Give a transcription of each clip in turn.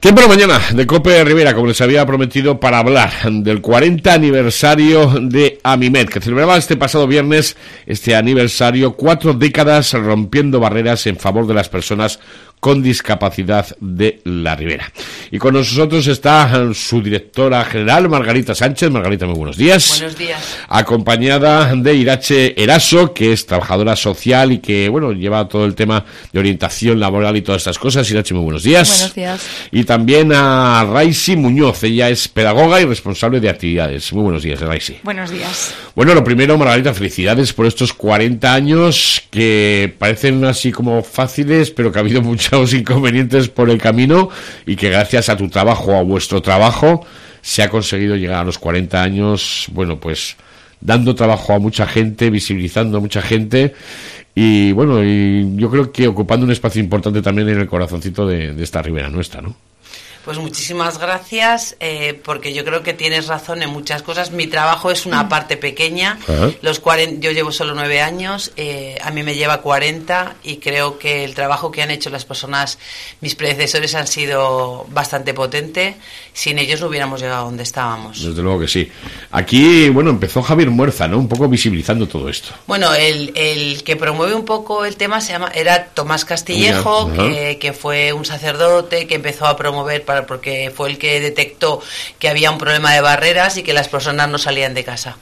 Tiempo de la mañana de COPE Rivera, como les había prometido, para hablar del 40 aniversario de Amimet, que celebraba este pasado viernes este aniversario, 4 décadas rompiendo barreras en favor de las personas con discapacidad de la Ribera. Y con nosotros está su directora general, Margarita Sánchez. Margarita, muy buenos días. Buenos días. Acompañada de Irache Eraso, que es trabajadora social y que, bueno, lleva todo el tema de orientación laboral y todas estas cosas. Irache, muy buenos días. Buenos días. Y también a Raisi Muñoz. Ella es pedagoga y responsable de actividades. Muy buenos días, Raisi. Buenos días. Bueno, lo primero, Margarita, felicidades por estos 40 años que parecen así como fáciles, pero que ha habido muchos inconvenientes por el camino y que gracias a tu trabajo, a vuestro trabajo, se ha conseguido llegar a los 40 años, bueno, pues dando trabajo a mucha gente, visibilizando a mucha gente y bueno, y yo creo que ocupando un espacio importante también en el corazoncito de esta Ribera nuestra, ¿no? Pues muchísimas gracias, porque yo creo que tienes razón en muchas cosas. Mi trabajo es una parte pequeña. Yo llevo solo 9 años, a mí me lleva 40 y creo que el trabajo que han hecho las personas, mis predecesores, han sido bastante potente. Sin ellos no hubiéramos llegado a donde estábamos. Desde luego que sí. Aquí, bueno, empezó Javier Muerza, ¿no? Un poco visibilizando todo esto. Bueno, el que promueve un poco el tema era Tomás Castillejo, que fue un sacerdote que empezó a promover porque fue el que detectó que había un problema de barreras y que las personas no salían de casa.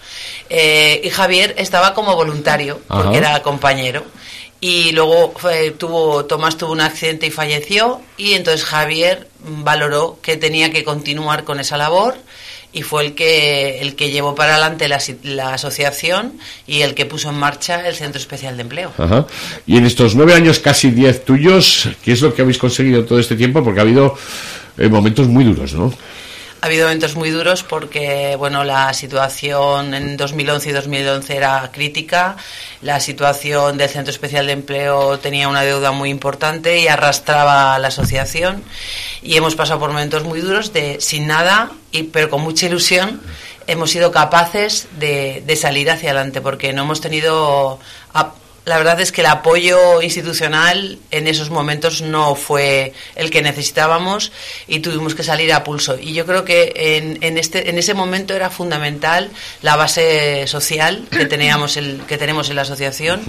Y Javier estaba como voluntario, porque era compañero. Y luego Tomás tuvo un accidente y falleció, y entonces Javier valoró que tenía que continuar con esa labor, y fue el que llevó para adelante la asociación y el que puso en marcha el Centro Especial de Empleo. Ajá. Y en estos 9 años, casi 10 tuyos, ¿qué es lo que habéis conseguido todo este tiempo? Porque ha habido momentos muy duros, ¿no? Ha habido momentos muy duros porque, bueno, la situación en 2011 y 2011 era crítica, la situación del Centro Especial de Empleo tenía una deuda muy importante y arrastraba a la asociación, y hemos pasado por momentos muy duros sin nada, pero con mucha ilusión hemos sido capaces de salir hacia adelante, porque no hemos tenido... La verdad es que el apoyo institucional en esos momentos no fue el que necesitábamos y tuvimos que salir a pulso. Y yo creo que en ese momento era fundamental la base social que tenemos en la asociación,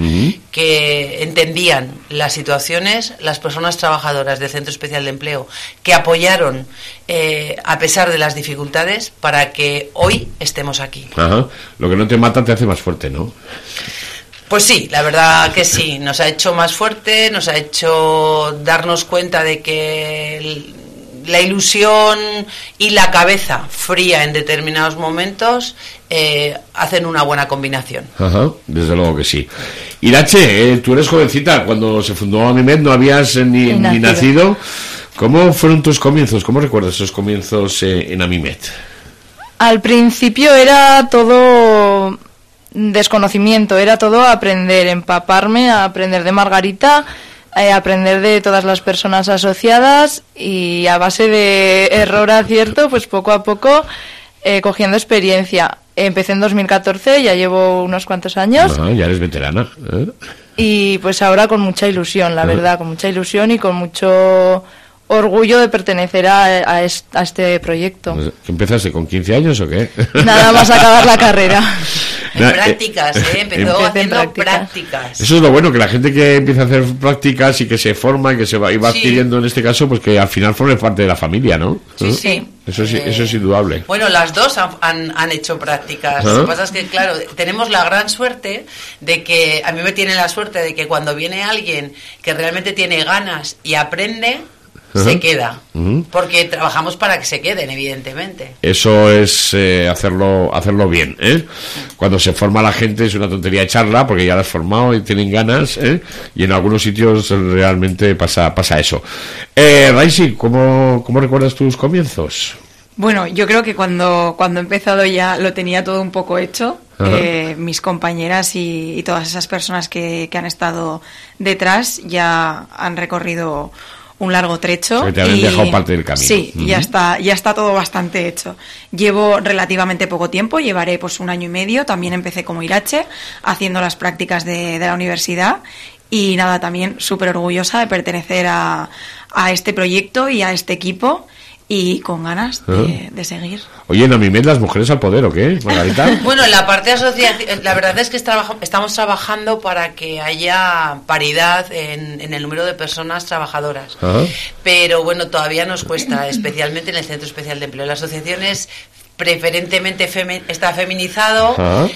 que entendían las situaciones, las personas trabajadoras del Centro Especial de Empleo, que apoyaron a pesar de las dificultades para que hoy estemos aquí. Ajá. Lo que no te mata te hace más fuerte, ¿no? Pues sí, la verdad que sí, nos ha hecho más fuerte, nos ha hecho darnos cuenta de que la ilusión y la cabeza fría en determinados momentos hacen una buena combinación. Ajá, desde luego que sí. Irache, tú eres jovencita, cuando se fundó Amimet no habías ni nacido. ¿Cómo fueron tus comienzos? ¿Cómo recuerdas esos comienzos en Amimet? Al principio era todo... desconocimiento, era todo aprender, empaparme, aprender de Margarita, aprender de todas las personas asociadas, y a base de error acierto, pues poco a poco cogiendo experiencia. Empecé en 2014, ya llevo unos cuantos años. Ya eres veterana. Y pues ahora con mucha ilusión, la verdad, con mucha ilusión y con mucho orgullo de pertenecer a este proyecto. ¿Que empezaste con 15 años o qué? Nada más acabar la carrera. En prácticas, empezó haciendo prácticas. Eso es lo bueno, que la gente que empieza a hacer prácticas y que se forma y que se va adquiriendo en este caso, pues que al final forme parte de la familia, ¿no? Sí. Eso es indudable. Bueno, las dos han hecho prácticas. Lo que pasa es que, claro, tenemos la gran suerte de que, a mí me tiene la suerte de que cuando viene alguien que realmente tiene ganas y aprende, se queda, porque trabajamos para que se queden, evidentemente. Eso es hacerlo bien, ¿eh? Cuando se forma la gente es una tontería echarla, porque ya la has formado y tienen ganas, y en algunos sitios realmente pasa eso. Raisi, ¿cómo recuerdas tus comienzos? Bueno, yo creo que cuando he empezado ya lo tenía todo un poco hecho. Mis compañeras y todas esas personas que han estado detrás ya han recorrido un largo trecho. Que te habían dejado parte del camino. Sí, ya está todo bastante hecho. Llevo relativamente poco tiempo, llevaré pues 1 año y medio. También empecé como Irache, haciendo las prácticas de la universidad. Y nada, también súper orgullosa de pertenecer a este proyecto y a este equipo, y con ganas de seguir. Oye, ¿en Amimed las mujeres al poder o qué, Margarita? Bueno, en la parte asociativa, la verdad es que estamos trabajando para que haya paridad en el número de personas trabajadoras. Pero bueno, todavía nos cuesta, especialmente en el Centro Especial de Empleo. La asociación es preferentemente está feminizado,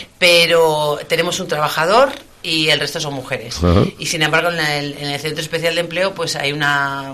pero tenemos un trabajador y el resto son mujeres. Y sin embargo, en el Centro Especial de Empleo pues hay una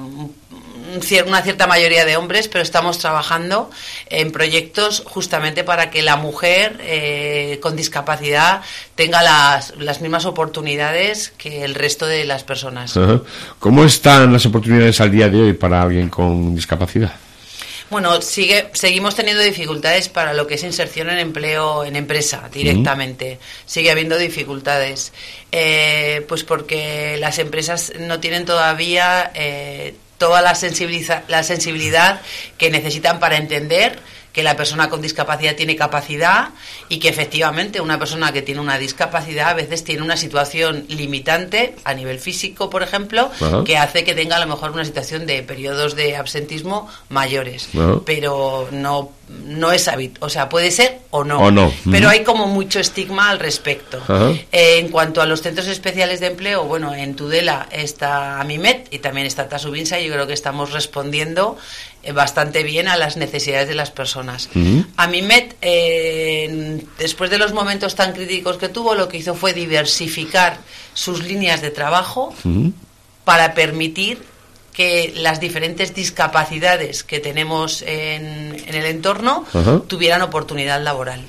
cierta mayoría de hombres, pero estamos trabajando en proyectos justamente para que la mujer con discapacidad tenga las mismas oportunidades que el resto de las personas. ¿Cómo están las oportunidades al día de hoy para alguien con discapacidad? Bueno, seguimos teniendo dificultades para lo que es inserción en empleo en empresa directamente. Sigue habiendo dificultades, pues porque las empresas no tienen todavía toda la sensibilidad que necesitan para entender que la persona con discapacidad tiene capacidad y que efectivamente una persona que tiene una discapacidad a veces tiene una situación limitante a nivel físico, por ejemplo, que hace que tenga a lo mejor una situación de periodos de absentismo mayores, pero no es habitual, o sea, puede ser o no. Pero hay como mucho estigma al respecto. En cuanto a los centros especiales de empleo, bueno, en Tudela está Amimed y también está Tasubinsa, y yo creo que estamos respondiendo bastante bien a las necesidades de las personas. Amimed, después de los momentos tan críticos que tuvo, lo que hizo fue diversificar sus líneas de trabajo para permitir que las diferentes discapacidades que tenemos en el entorno tuvieran oportunidad laboral.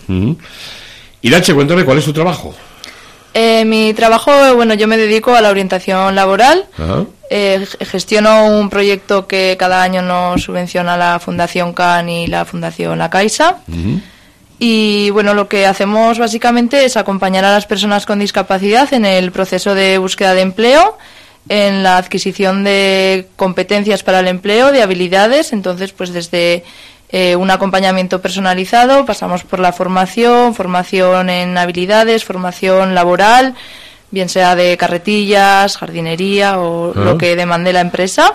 Irache, cuéntame, ¿cuál es tu trabajo? Mi trabajo, bueno, yo me dedico a la orientación laboral. Gestiono un proyecto que cada año nos subvenciona la Fundación CAN y la Fundación La Caixa. Y bueno, lo que hacemos básicamente es acompañar a las personas con discapacidad en el proceso de búsqueda de empleo, en la adquisición de competencias para el empleo, de habilidades. Entonces, pues desde un acompañamiento personalizado pasamos por la formación en habilidades, formación laboral, bien sea de carretillas, jardinería o lo que demande la empresa.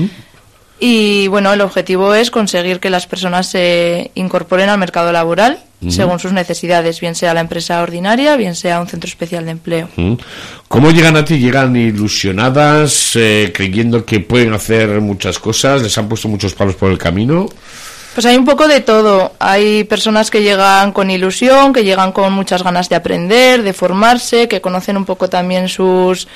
Y bueno, el objetivo es conseguir que las personas se incorporen al mercado laboral según sus necesidades, bien sea la empresa ordinaria, bien sea un centro especial de empleo. ¿Cómo llegan a ti? ¿Llegan ilusionadas, creyendo que pueden hacer muchas cosas? ¿Les han puesto muchos palos por el camino? Pues hay un poco de todo. Hay personas que llegan con ilusión, que llegan con muchas ganas de aprender, de formarse, que conocen un poco también sus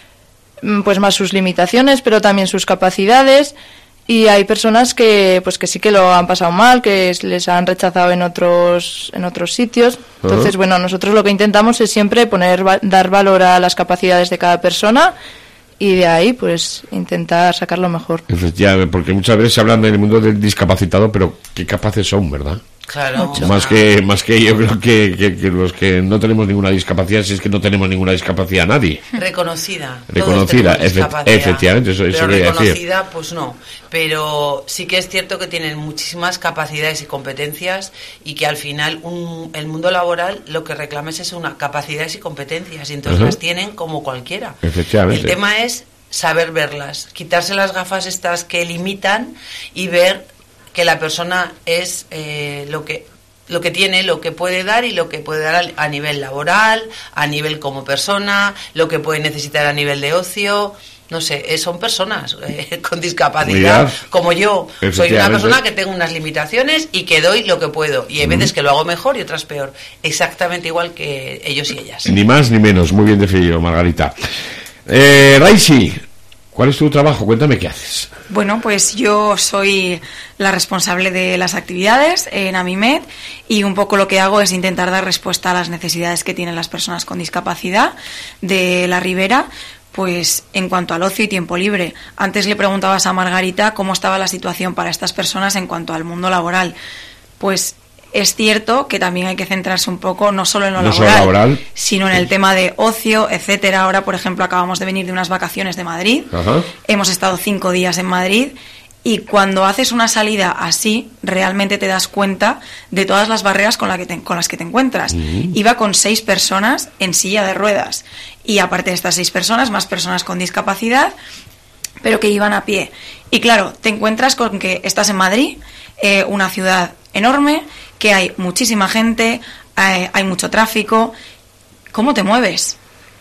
limitaciones, pero también sus capacidades. Y hay personas que pues que sí que lo han pasado mal, que les han rechazado en otros sitios. Entonces, bueno, nosotros lo que intentamos es siempre dar valor a las capacidades de cada persona y de ahí pues intentar sacar lo mejor. Efectivamente, porque muchas veces se habla en el mundo del discapacitado, pero qué capaces son, ¿verdad? Claro. Más que yo creo que los que no tenemos ninguna discapacidad, si es que no tenemos ninguna discapacidad nadie. Reconocida, efectivamente, eso pero quería reconocida, decir. pues no. Pero sí que es cierto que tienen muchísimas capacidades y competencias y que al final el mundo laboral lo que reclama es una capacidades y competencias, y entonces las tienen como cualquiera. Efectivamente. El tema es saber verlas, quitarse las gafas estas que limitan y ver que la persona es lo que tiene, lo que puede dar y lo que puede dar a nivel laboral, a nivel como persona, lo que puede necesitar a nivel de ocio. No sé, son personas con discapacidad, como yo. Soy una persona que tengo unas limitaciones y que doy lo que puedo. Y hay veces que lo hago mejor y otras peor. Exactamente igual que ellos y ellas. Ni más ni menos. Muy bien definido, Margarita. Raisi, ¿cuál es tu trabajo? Cuéntame qué haces. Bueno, pues yo soy la responsable de las actividades en Amimed y un poco lo que hago es intentar dar respuesta a las necesidades que tienen las personas con discapacidad de la Ribera, pues en cuanto al ocio y tiempo libre. Antes le preguntabas a Margarita cómo estaba la situación para estas personas en cuanto al mundo laboral. Pues es cierto que también hay que centrarse un poco no solo en lo laboral, sino en el tema de ocio, etcétera. Ahora, por ejemplo, acabamos de venir de unas vacaciones de Madrid. Hemos estado 5 días en Madrid y cuando haces una salida así, realmente te das cuenta de todas las barreras con las que te encuentras. Iba con 6 personas en silla de ruedas y aparte de estas 6 personas, más personas con discapacidad, pero que iban a pie. Y claro, te encuentras con que estás en Madrid, una ciudad enorme, que hay muchísima gente, hay mucho tráfico. ¿Cómo te mueves?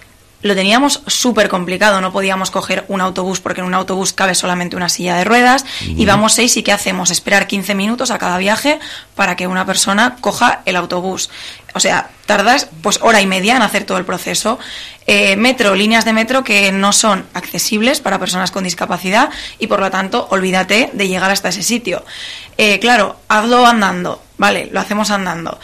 Lo teníamos súper complicado, no podíamos coger un autobús porque en un autobús cabe solamente una silla de ruedas, íbamos 6 y ¿qué hacemos? Esperar 15 minutos a cada viaje para que una persona coja el autobús. O sea, tardas pues hora y media en hacer todo el proceso. Metro, líneas de metro que no son accesibles para personas con discapacidad y por lo tanto olvídate de llegar hasta ese sitio. Claro, hazlo andando, vale, lo hacemos andando.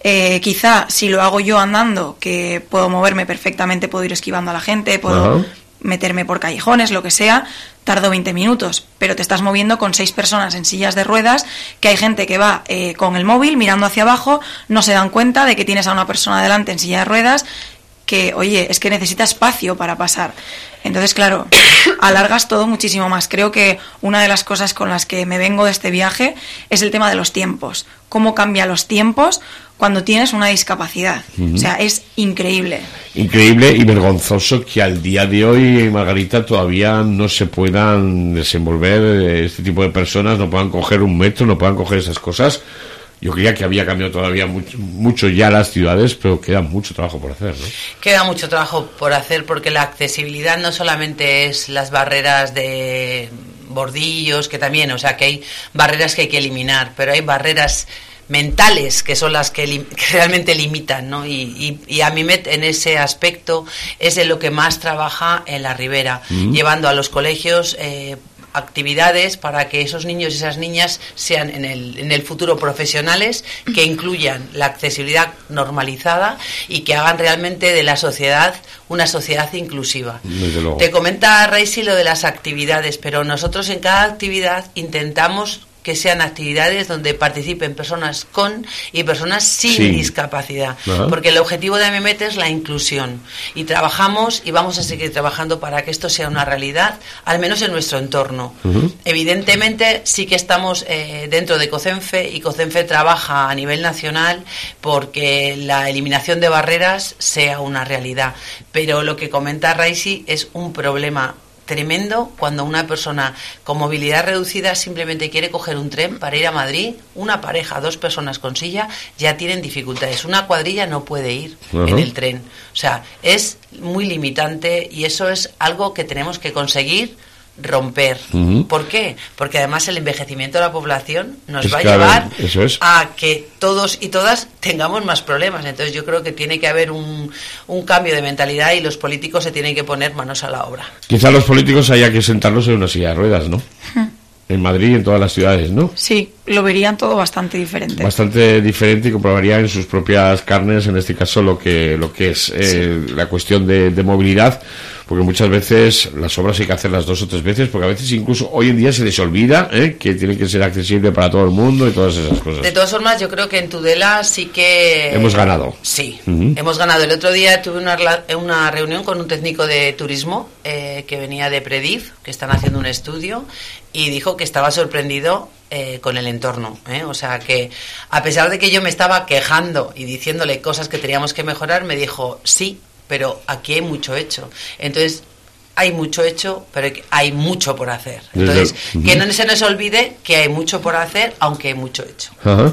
Quizá si lo hago yo andando, que puedo moverme perfectamente, puedo ir esquivando a la gente, puedo meterme por callejones, lo que sea, tardo 20 minutos, pero te estás moviendo con 6 personas en sillas de ruedas, que hay gente que va con el móvil mirando hacia abajo, no se dan cuenta de que tienes a una persona delante en silla de ruedas, que, oye, es que necesita espacio para pasar. Entonces, claro, alargas todo muchísimo más. Creo que una de las cosas con las que me vengo de este viaje es el tema de los tiempos. Cómo cambian los tiempos cuando tienes una discapacidad. O sea, es increíble. Increíble y vergonzoso que al día de hoy, Margarita, todavía no se puedan desenvolver este tipo de personas, no puedan coger un metro, no puedan coger esas cosas. Yo creía que había cambiado todavía mucho ya las ciudades, pero queda mucho trabajo por hacer, ¿no? Queda mucho trabajo por hacer porque la accesibilidad no solamente es las barreras de bordillos, que también, o sea, que hay barreras que hay que eliminar, pero hay barreras mentales que son las que realmente limitan, ¿no? Y AMIMED en ese aspecto es de lo que más trabaja en la Ribera, llevando a los colegios actividades para que esos niños y esas niñas sean en el futuro profesionales, que incluyan la accesibilidad normalizada y que hagan realmente de la sociedad una sociedad inclusiva. Te comenta Reisi lo de las actividades, pero nosotros en cada actividad intentamos que sean actividades donde participen personas con y personas sin discapacidad, porque el objetivo de AMIMED es la inclusión y trabajamos y vamos a seguir trabajando para que esto sea una realidad, al menos en nuestro entorno. Evidentemente sí que estamos dentro de COCENFE y COCENFE trabaja a nivel nacional porque la eliminación de barreras sea una realidad, pero lo que comenta Raisi es un problema tremendo cuando una persona con movilidad reducida simplemente quiere coger un tren para ir a Madrid. Una pareja, 2 personas con silla ya tienen dificultades. Una cuadrilla no puede ir en el tren. O sea, es muy limitante y eso es algo que tenemos que conseguir romper. ¿Por qué? Porque además el envejecimiento de la población nos va a llevar a que todos y todas tengamos más problemas. Entonces yo creo que tiene que haber un cambio de mentalidad y los políticos se tienen que poner manos a la obra. Quizá los políticos haya que sentarlos en una silla de ruedas, ¿no? En Madrid y en todas las ciudades, ¿no? Sí, lo verían todo bastante diferente. Bastante diferente y comprobarían en sus propias carnes, en este caso, lo que es la cuestión de movilidad, porque muchas veces las obras hay que hacerlas 2 o 3 veces, porque a veces incluso hoy en día se les olvida que tiene que ser accesible para todo el mundo y todas esas cosas. De todas formas, yo creo que en Tudela sí que hemos ganado. Sí, hemos ganado. El otro día tuve una reunión con un técnico de turismo que venía de Predif, que están haciendo un estudio, y dijo que estaba sorprendido con el entorno, o sea que a pesar de que yo me estaba quejando y diciéndole cosas que teníamos que mejorar, me dijo sí, pero aquí hay mucho hecho. Entonces hay mucho hecho, pero hay mucho por hacer. Entonces, que no se nos olvide que hay mucho por hacer, aunque hay mucho hecho.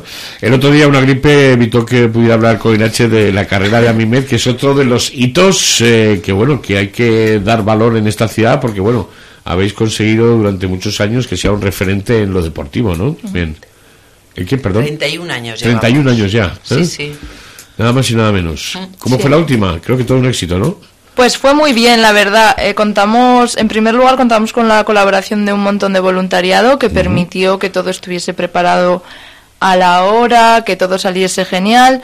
El otro día una gripe evitó que pudiera hablar con Inache de la carrera de AMIMED, que es otro de los hitos que hay que dar valor en esta ciudad, porque habéis conseguido durante muchos años que sea un referente en lo deportivo, ¿no? Bien. ¿El qué, perdón? 31 años ya. 31 años ya. Sí. Nada más y nada menos. ¿Cómo fue la última? Creo que todo un éxito, ¿no? Pues fue muy bien, la verdad. En primer lugar, contamos con la colaboración de un montón de voluntariado que permitió que todo estuviese preparado a la hora, que todo saliese genial.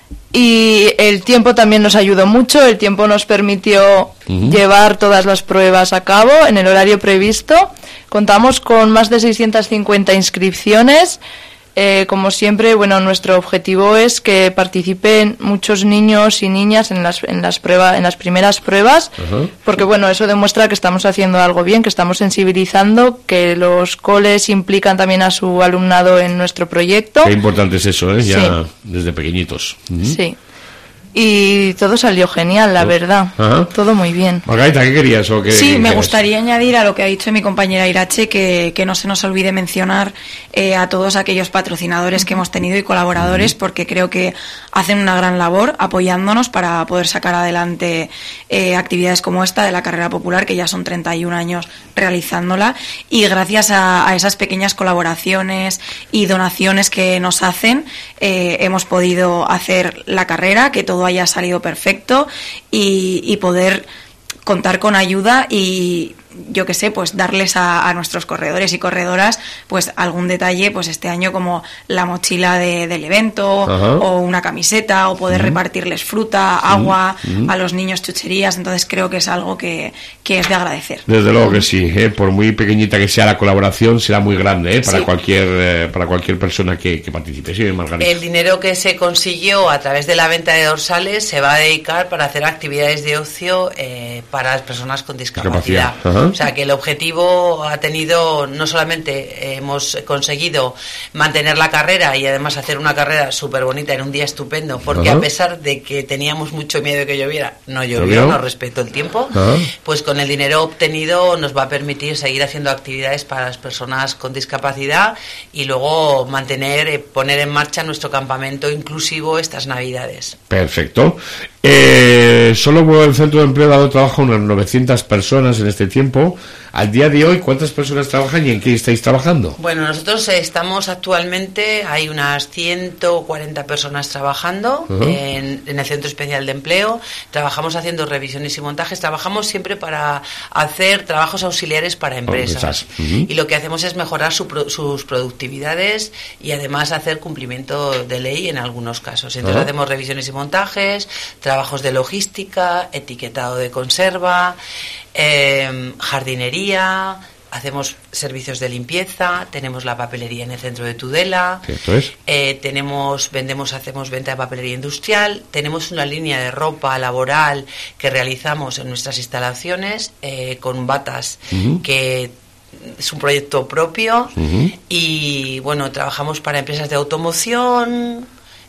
Y el tiempo también nos ayudó mucho. El tiempo nos permitió llevar todas las pruebas a cabo en el horario previsto. Contamos con más de 650 inscripciones. Como siempre, nuestro objetivo es que participen muchos niños y niñas en las primeras pruebas, porque eso demuestra que estamos haciendo algo bien, que estamos sensibilizando, que los coles implican también a su alumnado en nuestro proyecto. Qué importante es eso, ya desde pequeñitos. Sí. y todo salió genial, la verdad. Ajá. Todo muy bien. Margarita, ¿qué querías? Sí, me gustaría añadir a lo que ha dicho mi compañera Irache que no se nos olvide mencionar a todos aquellos patrocinadores que hemos tenido y colaboradores, porque creo que hacen una gran labor apoyándonos para poder sacar adelante actividades como esta de la carrera popular, que ya son 31 años realizándola, y gracias a esas pequeñas colaboraciones y donaciones que nos hacen, hemos podido hacer la carrera, que todo haya salido perfecto y poder contar con ayuda y, yo que sé, pues darles a nuestros corredores y corredoras pues algún detalle, pues este año como la mochila del evento. Ajá. O una camiseta, o poder repartirles fruta, agua, a los niños chucherías. Entonces creo que es algo que es de agradecer. Desde luego que sí, por muy pequeñita que sea la colaboración, será muy grande para cualquier persona que participe. Sí, Margarita. El dinero que se consiguió a través de la venta de dorsales se va a dedicar para hacer actividades de ocio para las personas con discapacidad. O sea, que el objetivo ha tenido, no solamente hemos conseguido mantener la carrera y además hacer una carrera súper bonita en un día estupendo, porque a pesar de que teníamos mucho miedo de que lloviera, no llovió, nos respetó el tiempo, pues con el dinero obtenido nos va a permitir seguir haciendo actividades para las personas con discapacidad y luego poner en marcha nuestro campamento inclusivo estas Navidades. Perfecto. Solo el Centro de Empleo ha dado trabajo a unas 900 personas en este tiempo. Al día de hoy, ¿cuántas personas trabajan y en qué estáis trabajando? Bueno, nosotros estamos actualmente, hay unas 140 personas trabajando en el Centro Especial de Empleo. Trabajamos haciendo revisiones y montajes. Trabajamos siempre para hacer trabajos auxiliares para empresas. Y lo que hacemos es mejorar sus productividades y además hacer cumplimiento de ley en algunos casos. Entonces hacemos revisiones y montajes, trabajos de logística, etiquetado de conserva, jardinería, hacemos servicios de limpieza, tenemos la papelería en el centro de Tudela, hacemos venta de papelería industrial, tenemos una línea de ropa laboral que realizamos en nuestras instalaciones con batas que es un proyecto propio y bueno, trabajamos para empresas de automoción,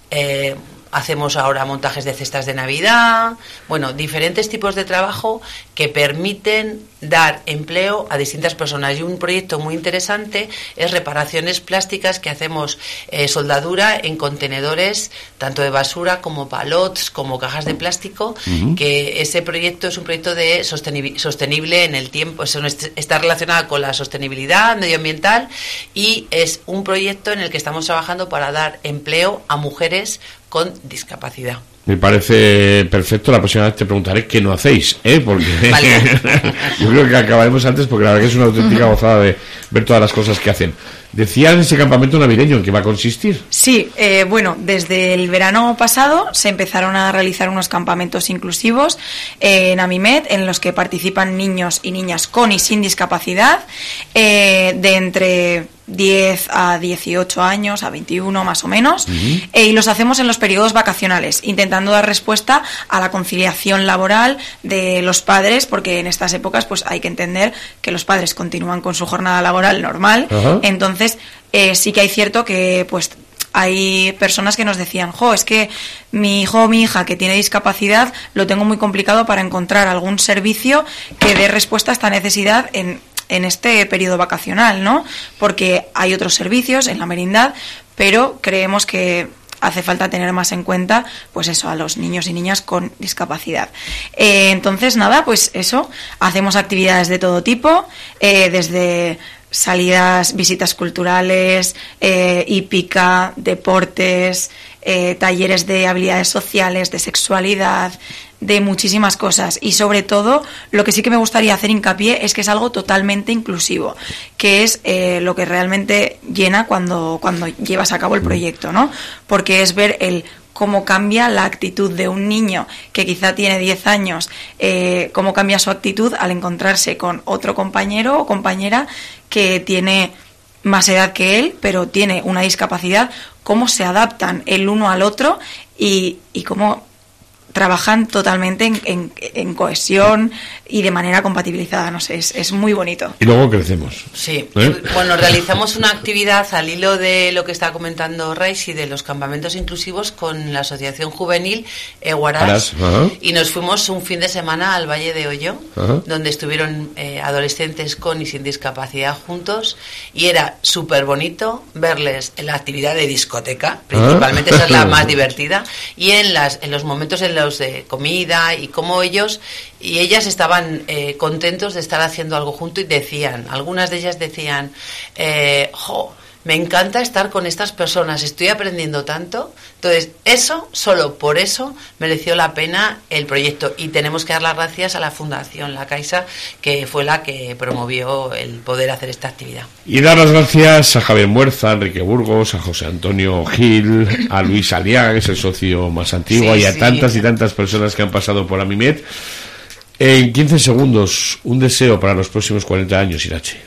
hacemos ahora montajes de cestas de Navidad, bueno, diferentes tipos de trabajo que permiten dar empleo a distintas personas. Y un proyecto muy interesante es reparaciones plásticas que hacemos soldadura en contenedores, tanto de basura como palots, como cajas de plástico, que ese proyecto es un proyecto de sostenible en el tiempo, está relacionado con la sostenibilidad medioambiental y es un proyecto en el que estamos trabajando para dar empleo a mujeres con discapacidad. Me parece perfecto. La próxima vez te preguntaré qué no hacéis, porque yo creo que acabaremos antes, porque la verdad que es una auténtica gozada de ver todas las cosas que hacen. Decían ese campamento navideño, ¿en qué va a consistir? Sí, bueno, desde el verano pasado se empezaron a realizar unos campamentos inclusivos en Amimet, en los que participan niños y niñas con y sin discapacidad, de entre 10 a 18 años, a 21 más o menos, y los hacemos en los periodos vacacionales, intentando dar respuesta a la conciliación laboral de los padres, porque en estas épocas pues hay que entender que los padres continúan con su jornada laboral normal. Entonces sí que hay cierto que pues hay personas que nos decían, es que mi hijo o mi hija que tiene discapacidad lo tengo muy complicado para encontrar algún servicio que dé respuesta a esta necesidad en este periodo vacacional, ¿no? Porque hay otros servicios en la merindad, pero creemos que hace falta tener más en cuenta, pues eso, a los niños y niñas con discapacidad. Entonces, nada, pues eso, hacemos actividades de todo tipo, desde salidas, visitas culturales, hípica, deportes, talleres de habilidades sociales, de sexualidad, de muchísimas cosas. Y sobre todo, lo que sí que me gustaría hacer hincapié es que es algo totalmente inclusivo, que es lo que realmente llena cuando llevas a cabo el proyecto, ¿no? Porque es ver cómo cambia la actitud de un niño que quizá tiene 10 años, cómo cambia su actitud al encontrarse con otro compañero o compañera que tiene más edad que él, pero tiene una discapacidad, cómo se adaptan el uno al otro y cómo trabajan totalmente en cohesión y de manera compatibilizada, no sé, es muy bonito. Y luego crecemos. Sí, bueno, realizamos una actividad al hilo de lo que está comentando Raisi de los campamentos inclusivos con la Asociación Juvenil Huaraz, y nos fuimos un fin de semana al Valle de Ollo, donde estuvieron adolescentes con y sin discapacidad juntos, y era súper bonito verles en la actividad de discoteca, principalmente esa es la más divertida, y en los momentos en los de comida y cómo ellos y ellas estaban contentos de estar haciendo algo junto, y decían, algunas de ellas decían, me encanta estar con estas personas, estoy aprendiendo tanto. Entonces, solo por eso mereció la pena el proyecto, y tenemos que dar las gracias a la Fundación La Caixa, que fue la que promovió el poder hacer esta actividad. Y dar las gracias a Javier Muerza, a Enrique Burgos, a José Antonio Gil, a Luis Aliaga, que es el socio más antiguo, y a tantas y tantas personas que han pasado por Amimet. En 15 segundos, un deseo para los próximos 40 años, Irache.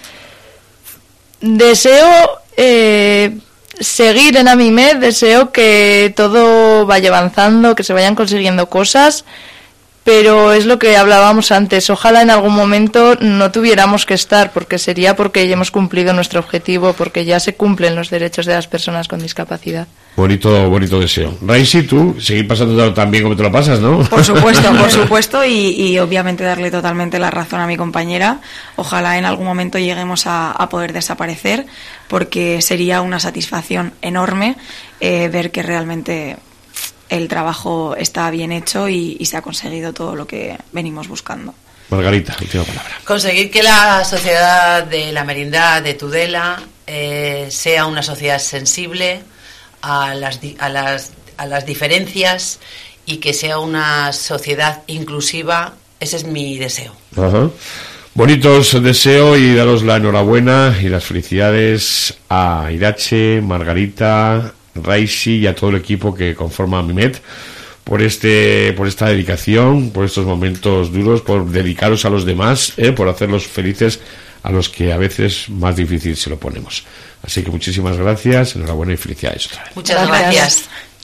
Deseo seguir en Amimet, deseo que todo vaya avanzando, que se vayan consiguiendo cosas, pero es lo que hablábamos antes, ojalá en algún momento no tuviéramos que estar, porque sería porque ya hemos cumplido nuestro objetivo, porque ya se cumplen los derechos de las personas con discapacidad. Bonito deseo. Raisi, tú, seguir pasando tan bien como te lo pasas, ¿no? Por supuesto, y obviamente darle totalmente la razón a mi compañera. Ojalá en algún momento lleguemos a poder desaparecer, porque sería una satisfacción enorme ver que realmente el trabajo está bien hecho y se ha conseguido todo lo que venimos buscando. Margarita, última palabra. Conseguir que la sociedad de la merindad de Tudela sea una sociedad sensible a las diferencias, y que sea una sociedad inclusiva. Ese es mi deseo. Bonitos deseos, y daros la enhorabuena y las felicidades a Irache, Margarita, Raisi y a todo el equipo que conforma Amimet por esta dedicación, por estos momentos duros, por dedicaros a los demás, por hacerlos felices a los que a veces más difícil se lo ponemos. Así que muchísimas gracias, enhorabuena y felicidades otra vez. Muchas gracias.